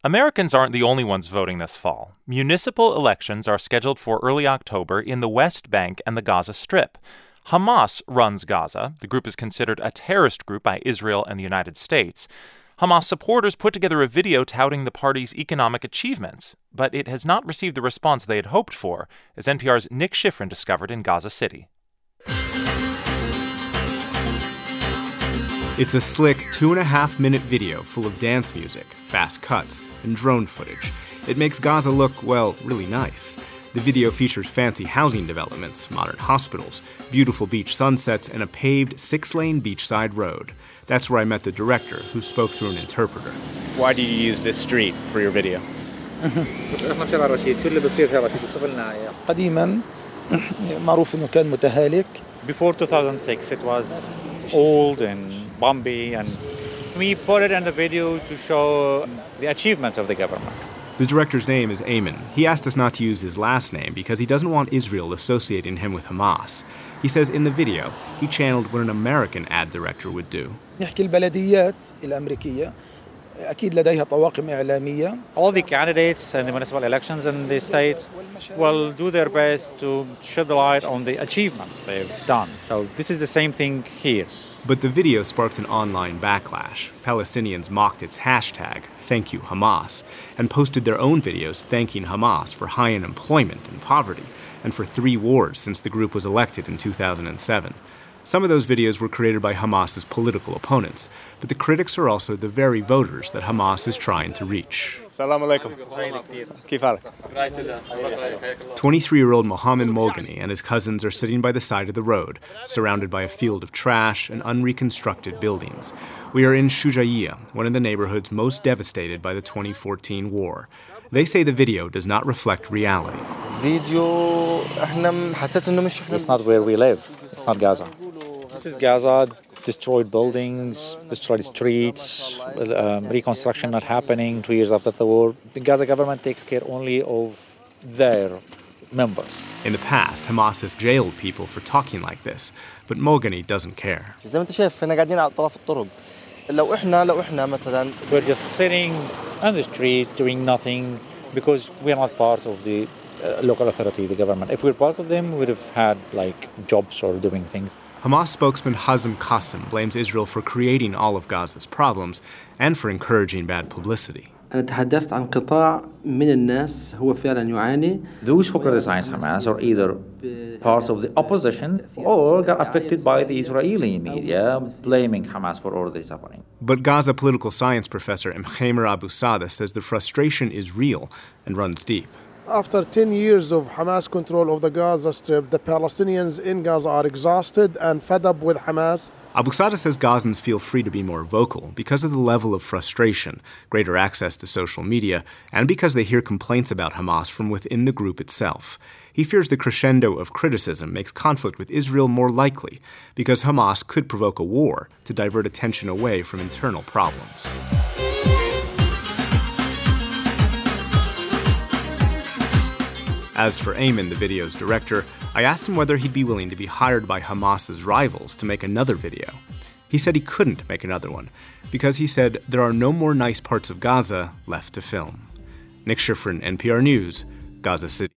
Americans aren't the only ones voting this fall. Municipal elections are scheduled for early October in the West Bank and the Gaza Strip. Hamas runs Gaza. The group is considered a terrorist group by Israel and the United States. Hamas supporters put together a video touting the party's economic achievements, but it has not received the response they had hoped for, as NPR's Nick Schifrin discovered in Gaza City. It's a slick 2.5-minute video full of dance music, fast cuts, and drone footage. It makes Gaza look, well, really nice. The video features fancy housing developments, modern hospitals, beautiful beach sunsets, and a paved 6-lane beachside road. That's where I met the director, who spoke through an interpreter. Why do you use this street for your video? Before 2006, it was old and bumpy, and we put it in the video to show the achievements of the government. The director's name is Ayman. He asked us not to use his last name because he doesn't want Israel associating him with Hamas. He says in the video, he channeled what an American ad director would do. All the candidates in the municipal elections in the states will do their best to shed the light on the achievements they've done. So this is the same thing here. But the video sparked an online backlash. Palestinians mocked its hashtag, #ThankYouHamas, and posted their own videos thanking Hamas for high unemployment and poverty, and for 3 wars since the group was elected in 2007. Some of those videos were created by Hamas's political opponents, but the critics are also the very voters that Hamas is trying to reach. 23-year-old Mohammed Mogani and his cousins are sitting by the side of the road, surrounded by a field of trash and unreconstructed buildings. We are in Shujaiya, one of the neighborhoods most devastated by the 2014 war. They say the video does not reflect reality. It's not where we live. It's not Gaza. This is Gaza. Destroyed buildings, destroyed streets, reconstruction not happening 2 years after the war. The Gaza government takes care only of their members. In the past, Hamas has jailed people for talking like this, but Mogani doesn't care. We're just sitting on the street doing nothing because we're not part of the local authority, the government. If we're part of them, we would have had jobs or doing things. Hamas spokesman Hazem Qasim blames Israel for creating all of Gaza's problems and for encouraging bad publicity. Those who criticize Hamas are either part of the opposition or got affected by the Israeli media, blaming Hamas for all the suffering. But Gaza political science professor Mkhamer Abu Sada says the frustration is real and runs deep. After 10 years of Hamas control of the Gaza Strip, the Palestinians in Gaza are exhausted and fed up with Hamas. Abu Sada says Gazans feel free to be more vocal because of the level of frustration, greater access to social media, and because they hear complaints about Hamas from within the group itself. He fears the crescendo of criticism makes conflict with Israel more likely because Hamas could provoke a war to divert attention away from internal problems. As for Ayman, the video's director, I asked him whether he'd be willing to be hired by Hamas's rivals to make another video. He said he couldn't make another one because he said there are no more nice parts of Gaza left to film. Nick Schifrin, NPR News, Gaza City.